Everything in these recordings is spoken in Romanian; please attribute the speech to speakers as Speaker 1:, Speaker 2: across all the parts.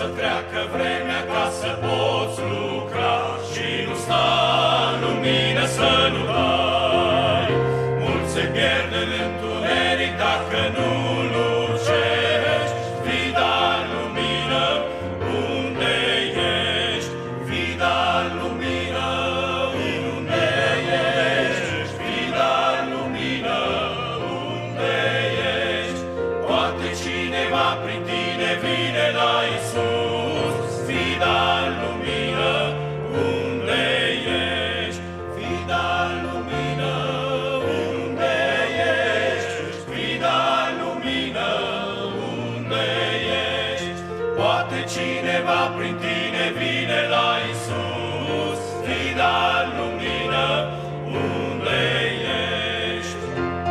Speaker 1: să treacă vremea ca să poți lucra și nu sta în lumină să nu dai. Mulți se pierd în întuneric dacă nu lucești. Vida în lumină, unde ești? Vida în lumină, unde ești? Vida în lumină, unde ești? Poate cineva prin tine vine la Iisus. Vida în lumină, unde ești? Vida în lumină, unde ești? Vida în lumină, unde ești? Poate cineva prin tine vine la Iisus. Vida în lumină, unde ești?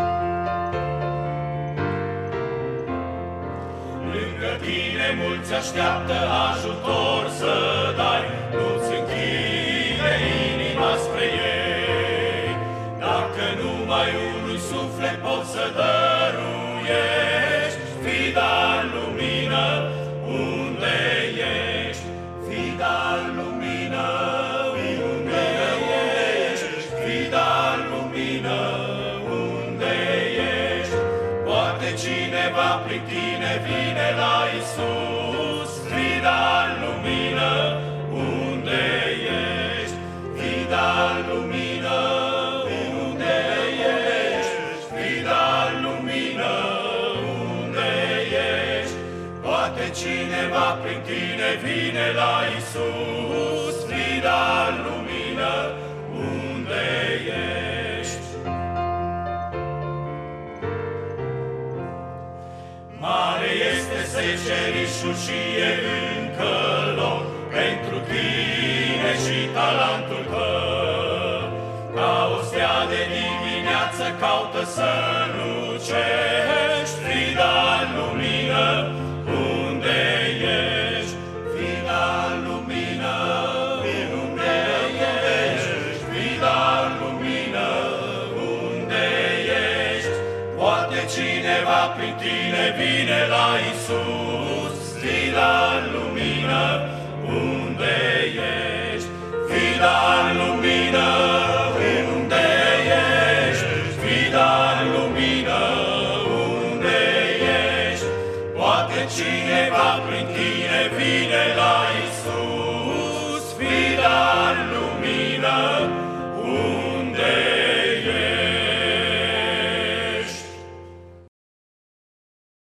Speaker 1: Lângă tine mulți așteaptă ajutor să dai, nu-ți închide inima spre ei. Dacă numai unui suflet poți să dăruiești, vida în lumină, unde ești? Vida în lumină, unde ești? Vida în lumină, unde ești? Poate cineva prin tine vine la Iisus. Vida în lumină, unde ești? Vida în lumină, unde ești? Vida în lumină, unde ești? Poate cineva prin tine vine la Iisus. Vida în lumină, unde ești? Mare este secerișul și e încă loc pentru tine și talentul tău. Ca o stea de dimineață caută să lucești. Vida în lumină, unde ești? Vida în lumină, unde ești? Vida în lumină, unde ești? Poate cineva prin tine vine la Iisus. Vida în lumină, unde ești? Vida în lumină,